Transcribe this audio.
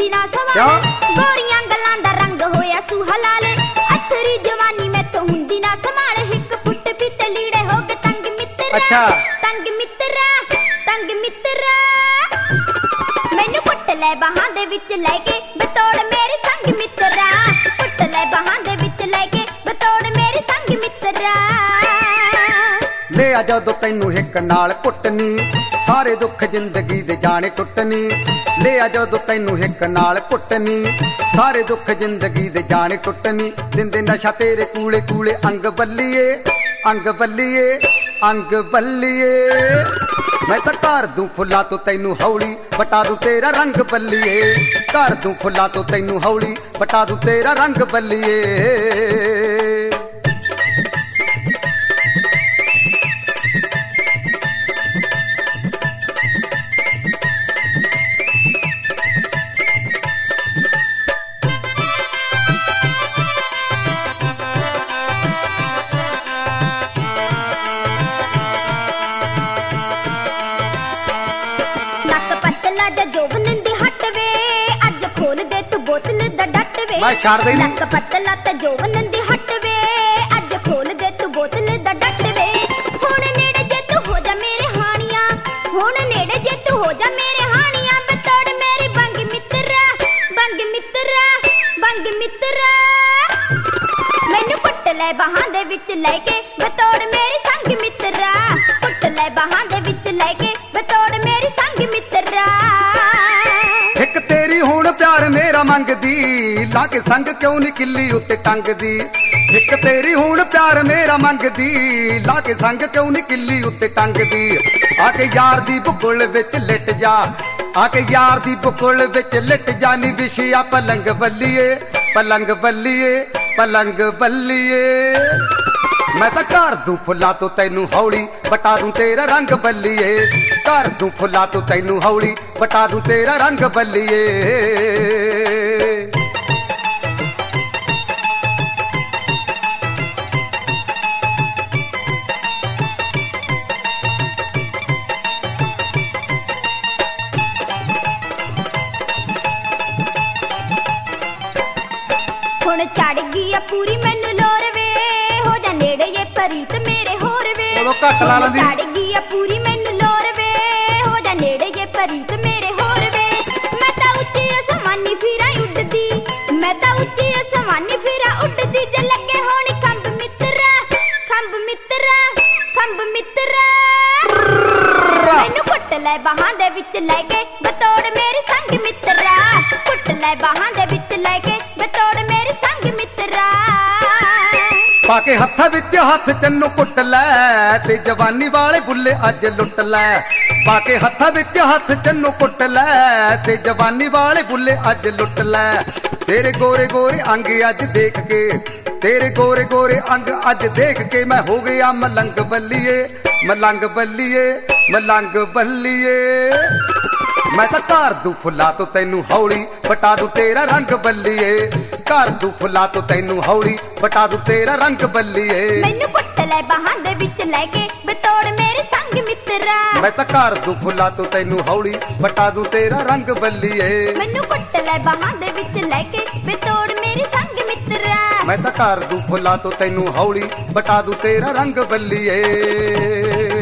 ना सवाल गोरियां गल्लां दा रंग होया सूहा लाल अथरी जवानी मैं तो हुंदी ना संभाल हिक फुट फिट लीड़े हो गए तंग मित्रा अच्छा तंग मित्रा मैनू कुट ले बाहां दे विच लै के बतौड़ मेरे संग मित्रा कुट ले बाहां दे विच लै के बतौड़ मेरे संग मित्रा ले आ जदों तैनू हिक नाल कुटनी सारे दुख जिंदगी दे जाने टुटनी ले आ जदों तैनू हिक नाल कुटनी सारे दुख जिंदगी दे जाने टुटनी दिंदे नशा तेरे कूले कूले अंग बल्लिए अंग बल्लिए अंग बल्लिए मैं तो कर दूं फुल्ला तो तैनू हौली बटा दूं तेरा रंग बल्लिए कर दूं फुल्ला तो तैनू हौली बटा दूं तेरा रंग बल्लिए मैं छाड़ दे नक पतला ते जोवन दी हट वे अज खोल दे तू बोतल दा डट वे हुण नेड़े जे तू हो जा मेरे हानिया हुण नेड़े जे तू हो जा मेरे हानिया बतौड़ मेरी बंग मित्रा मैनू कुट ले बाहां दे विच लै के बतौड़ मेरी संग मित्रा कुट ले बाहां दे विच लै के बतौड़ मेरी संग मित्रा एक तेरी हुण प्यार मेरा मंगदी लाके संग क्यों निकली उत्ते टंगदी एक तेरी हुण प्यार मेरा मंगदी लाके संग क्यों निकली उत्ते टंगदी आके यार दी बुकुल विच लिट जा आके यार दी बुकुल विच लिट जा नी विछिया पलंग बल्लिए पलंग बल्लिए पलंग बल्लिए मैं तो कर दूं फुल्ला तो तैनू हौली बटा दूं तेरा रंग बल्लिए कर दूं फुल्ला तो तैनू हौली बटा दूं तेरा रंग बल्लिए हुण चढ़ गई पूरी मैनू लोर वे हो जा नेड़े ये परीत मेरे होर वे घट ला लंदी चढ़ गई पूरी मैनू लोर वे हो जा नेड़े ये परीत मेरे होर वे मैं तां उच्ची आसमानी फिरा उड़दी मैं तां उच्ची आसमानी फिरा उड़दी जे लगे होनी खंभ मित्रा मैनू कुट ले बाहां दे विच लै के बतौड़ मेरी संग मित्रा कुट ले बाहां दे विच लै के बतौड़ मेरी संग मित्रा पाके हत्था विच हथ तैनू कुट लै ते जवानी वाले बुल्ले अज लुट लै पाके हत्था विच हथ तैनू कुट लै ते जवानी वाले बुल्ले अज लुट लै तेरे गोरे गोरे अंग अज देख के तेरे गोरे गोरे अंग अज देख के मैं हो गया मलंग बल्लिए मलंग बल्लिए मलंग बल्लिए मैं तो कर दूं फुल्ला तो तैनू हौली बटा दूं तेरा रंग बल्लिए कर दूं फुल्ला तो तैनू हौली बटा दूं तेरा रंग बल्लिए मैनू कुट ले बाहां दे विच लै के बतौड़ मेरे संग मित्रा मैं तो कर दूं फुल्ला तो तैनू हौली बटा दूं तेरा रंग बल्लिए मैनू कुट ले बाहां दे विच लै के बतौड़ मेरे संग मित्रा मैं तो कर दूं फुल्ला तो तैनू हौली बटा दूं तेरा रंग बल्लिए।